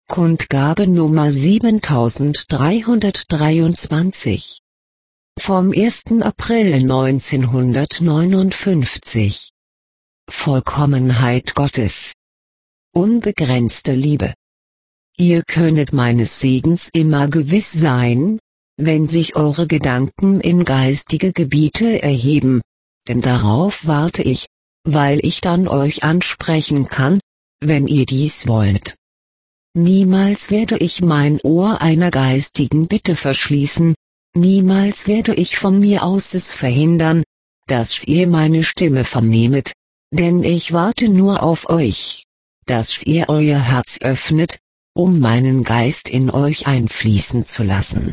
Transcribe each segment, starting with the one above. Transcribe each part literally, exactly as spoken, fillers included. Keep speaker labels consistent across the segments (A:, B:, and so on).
A: Kundgabe Nummer siebentausenddreihundertdreiundzwanzig. Vom ersten April neunzehnhundertneunundfünfzig. Vollkommenheit Gottes. Unbegrenzte Liebe. Ihr könnet meines Segens immer gewiss sein, wenn sich eure Gedanken in geistige Gebiete erheben, denn darauf warte ich, weil ich dann euch ansprechen kann, wenn ihr dies wollt. Niemals werde ich mein Ohr einer geistigen Bitte verschließen, niemals werde ich von mir aus es verhindern, dass ihr meine Stimme vernehmet, denn ich warte nur auf euch, dass ihr euer Herz öffnet, um meinen Geist in euch einfließen zu lassen.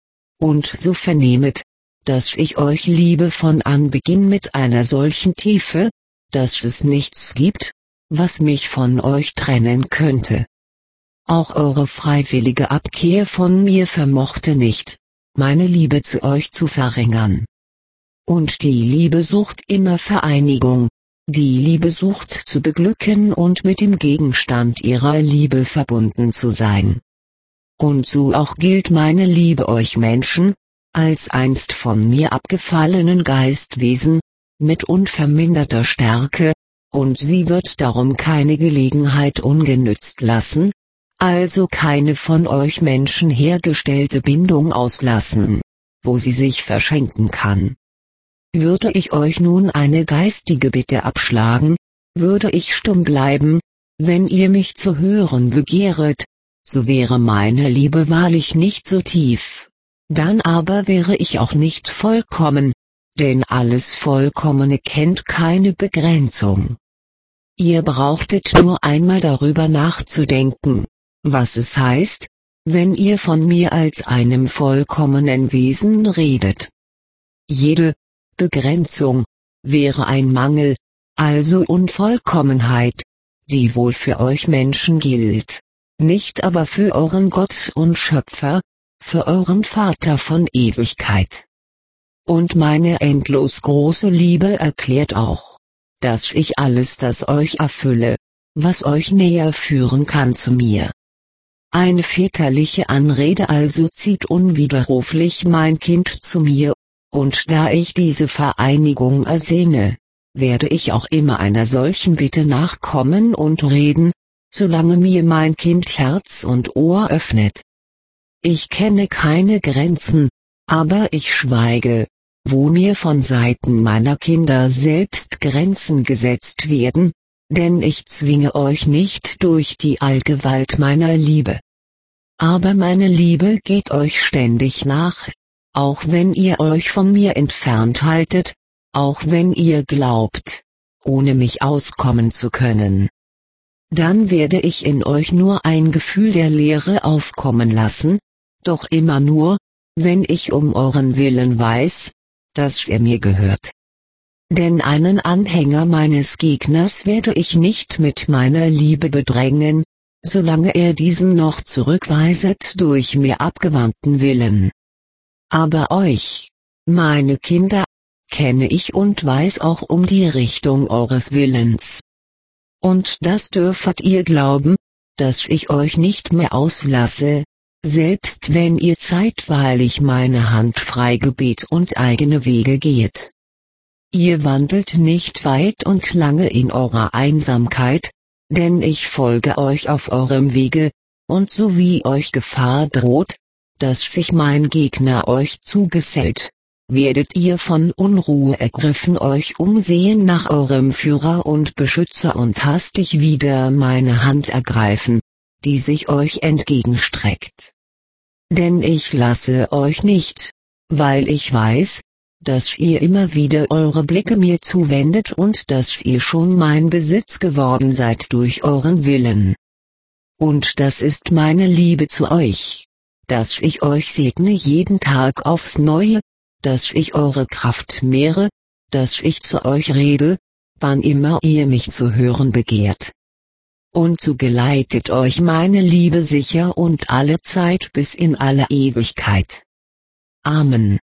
A: Und so vernehmet, dass ich euch liebe von Anbeginn mit einer solchen Tiefe, dass es nichts gibt, was mich von euch trennen könnte. Auch eure freiwillige Abkehr von mir vermochte nicht, meine Liebe zu euch zu verringern. Und die Liebe sucht immer Vereinigung, die Liebe sucht zu beglücken und mit dem Gegenstand ihrer Liebe verbunden zu sein. Und so auch gilt meine Liebe euch Menschen, als einst von mir abgefallenen Geistwesen, mit unverminderter Stärke, und sie wird darum keine Gelegenheit ungenützt lassen, also keine von euch Menschen hergestellte Bindung auslassen, wo sie sich verschenken kann. Würde ich euch nun eine geistige Bitte abschlagen, würde ich stumm bleiben, wenn ihr mich zu hören begehret, so wäre meine Liebe wahrlich nicht so tief, dann aber wäre ich auch nicht vollkommen, denn alles Vollkommene kennt keine Begrenzung. Ihr brauchtet nur einmal darüber nachzudenken, was es heißt, wenn ihr von mir als einem vollkommenen Wesen redet. Jede Begrenzung wäre ein Mangel, also Unvollkommenheit, die wohl für euch Menschen gilt, nicht aber für euren Gott und Schöpfer, für euren Vater von Ewigkeit. Und meine endlos große Liebe erklärt auch, dass ich alles das euch erfülle, was euch näher führen kann zu mir. Eine väterliche Anrede also zieht unwiderruflich mein Kind zu mir, und da ich diese Vereinigung ersehne, werde ich auch immer einer solchen Bitte nachkommen und reden, solange mir mein Kind Herz und Ohr öffnet. Ich kenne keine Grenzen, aber ich schweige, wo mir von Seiten meiner Kinder selbst Grenzen gesetzt werden, denn ich zwinge euch nicht durch die Allgewalt meiner Liebe. Aber meine Liebe geht euch ständig nach, auch wenn ihr euch von mir entfernt haltet, auch wenn ihr glaubt, ohne mich auskommen zu können. Dann werde ich in euch nur ein Gefühl der Leere aufkommen lassen, doch immer nur, wenn ich um euren Willen weiß, dass er mir gehört. Denn einen Anhänger meines Gegners werde ich nicht mit meiner Liebe bedrängen, solange er diesen noch zurückweiset durch mir abgewandten Willen. Aber euch, meine Kinder, kenne ich und weiß auch um die Richtung eures Willens. Und das dürfet ihr glauben, dass ich euch nicht mehr auslasse, selbst wenn ihr zeitweilig meine Hand frei gebet und eigene Wege geht. Ihr wandelt nicht weit und lange in eurer Einsamkeit, denn ich folge euch auf eurem Wege, und so wie euch Gefahr droht, dass sich mein Gegner euch zugesellt, werdet ihr von Unruhe ergriffen euch umsehen nach eurem Führer und Beschützer und hastig wieder meine Hand ergreifen, die sich euch entgegenstreckt. Denn ich lasse euch nicht, weil ich weiß, dass ihr immer wieder eure Blicke mir zuwendet und dass ihr schon mein Besitz geworden seid durch euren Willen. Und das ist meine Liebe zu euch, dass ich euch segne jeden Tag aufs Neue, dass ich eure Kraft mehre, dass ich zu euch rede, wann immer ihr mich zu hören begehrt. Und so geleitet euch meine Liebe sicher und alle Zeit bis in alle Ewigkeit. Amen.